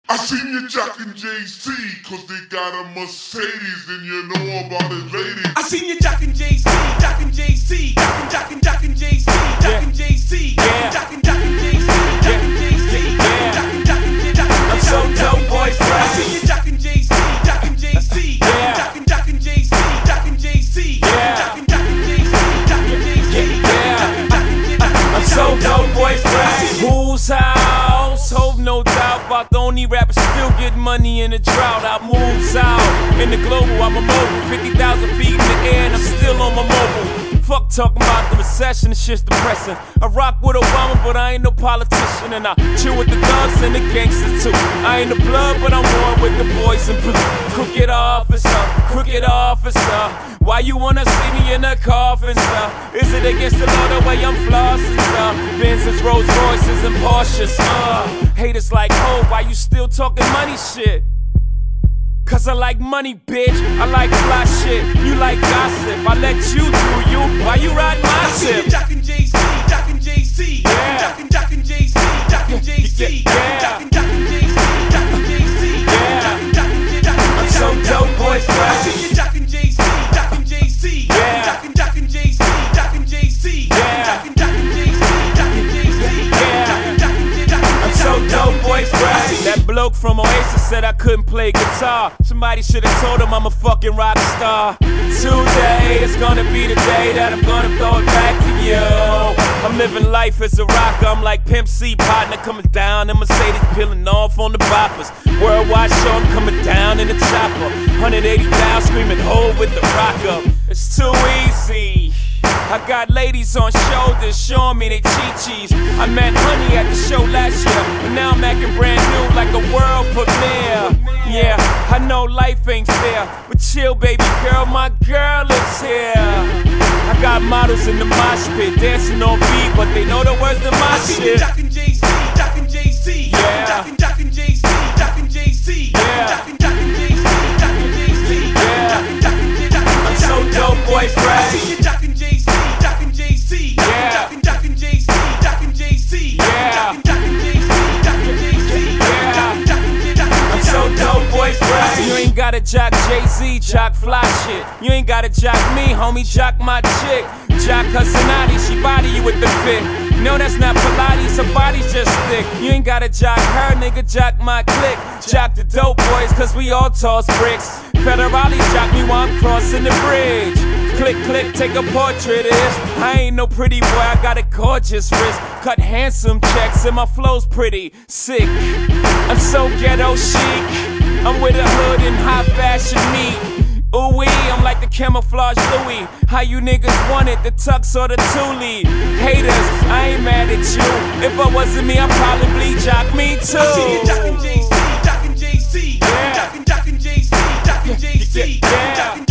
I seen you jockin' JC, cause they got a Mercedes and you know about it, ladies. I seen you jockin' JC, jockin' JC, jockin' JC, jockin' JC, jockin' JC, jockin' JC, I'm so dope, boy, fresh. I seen you jockin' JC, jockin' JC, jockin' JC, jockin' JC, jockin' JC, I'm so dope, boy, fresh. Who's house? Hope no doubt about the only rapper still getting money in the drought. I moves out in the global, I'm a mogul. 50,000 feet in the air and I'm still on my mobile. Fuck talking about the recession, this shit's depressing. I rock with Obama, but I ain't no politician. And I chill with the thugs and the gangsters too. I ain't the blood, but I'm one with the boys in blue. Crooked officer, crooked officer. Why you wanna see me in a coffin, sir? Is it against the law the way I'm flossing, sir? Benzes, Rolls Royces, and Porsches, haters like, oh, why you still talking money shit? Cause I like money, bitch. I like fly shit. You like gossip. I let you do you. Why you ride my ship? Jockin' JC, jockin' JC, jockin' JC, jockin' JC, jockin' JC, jockin' JC, I'm so dope, boy, fresh. I see you jockin' JC, jockin' JC, jockin' JC, jockin' JC, jockin' JC, I'm so dope, boy, fresh. That bloke from Oasis said I couldn't play guitar. Somebody should've told him I'm a fucking rock star. Today is gonna be the day that I'm gonna throw it back to you. I'm living life as a rocker. I'm like Pimp C, partner coming down in Mercedes, peeling off on the boppers. Worldwide show, I'm coming down in the chopper. 180 down, screaming hold with the rock up. It's too easy. I got ladies on shoulders showing me they chi-chis. I met Honey at the show last year, but now I'm acting brand new like a world premiere. Yeah, I know life ain't fair, but chill, baby girl, my girl is here. I got models in the mosh pit, dancing on beat, but they know the words to my shit. Jockin' JC, jockin' JC, jockin' JC, jockin' JC, jockin' JC, jockin' JC, I'm so dope, boy, fresh. I see you jockin' JC, jockin' JC, jockin' JC, jockin' JC, jockin' JC, I'm so dope, boy, fresh. You ain't gotta jock Jay-Z, jock fly shit. You ain't gotta jock me, homie, jock my chick. Jock Cousinati, she body you with the fit. No, that's not Pilates, her body's just thick. You ain't gotta jock her, nigga, jock my clique. Jock the dope boys, cause we all toss bricks. Federale jock me while I'm crossing the bridge. Click, click, take a portrait of this. I ain't no pretty boy, I got a gorgeous wrist. Cut handsome checks and my flow's pretty sick. I'm so ghetto chic. I'm with a hood and high fashion meat. Ooh-wee, I'm like the camouflage Louis. How you niggas want it, the tux or the Thule? Haters, I ain't mad at you. If I wasn't me, I'd probably jock me too. I see you jockin' JC, jockin' JC, jockin' JC, jockin' JC, jockin'